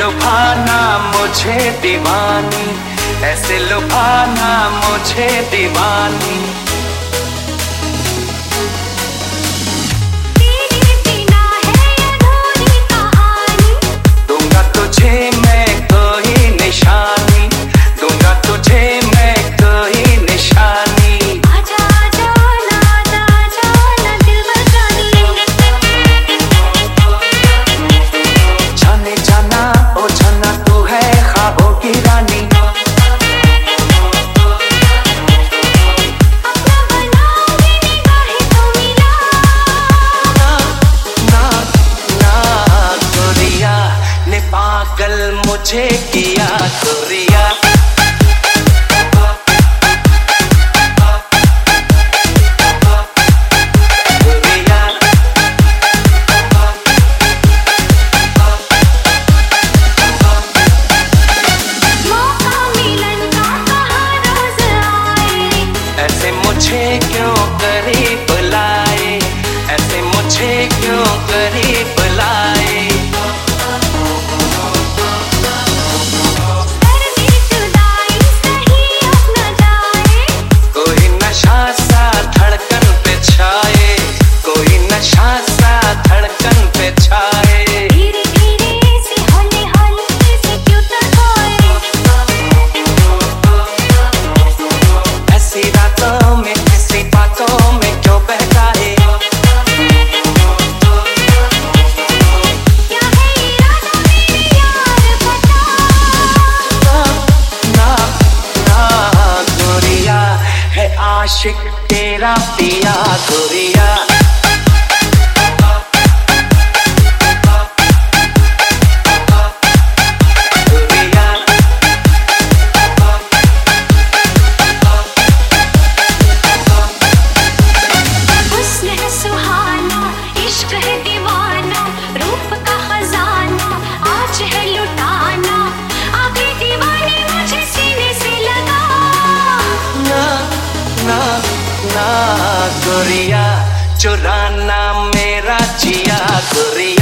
लुभाना मुझे दीवानी, ऐसे लुभाना मुझे दीवानी। तेरे बिना है अधूरी कहानी, दूंगा तुझे मैं कोई निशानी, दूंगा तुझे मैं कोई निशानी। आजा आजा ना दिल बजानी। जाने जाना ओ जाना तू है ख्वाबों की रानी, अपना बनाऊंगी निगाहें तो मिला। ना ना गोरिया ने पागल मुझे किया गोरिया। मौका मिलन का कहाँ रोज आए, ऐसे मुझे क्यों करीब लाए, ऐसे मुझे क्यों करीब लाए। दर्द जुदाई सही अब न जाए, कोई नशा सा धड़कन पे छाए, कोई नशा सा धड़कन पे छाए। धीरे धीरे से हौले हौले से क्यों तड़पाए। ऐसी रातों में ऐसी बातों में क्यों बहकाए। क्या है इरादा मेरे यार बता। ना ना गोरिया है आशिक तेरा पिया गोरिया। गोरिया हुस्न है सुहाना, इश्क है दीवाना, रूप का खजाना आज है लुटाना। आगे दीवानी मुझे सीने से लगा। ना ना ना गोरिया चुराना मेरा जिया गोरिया।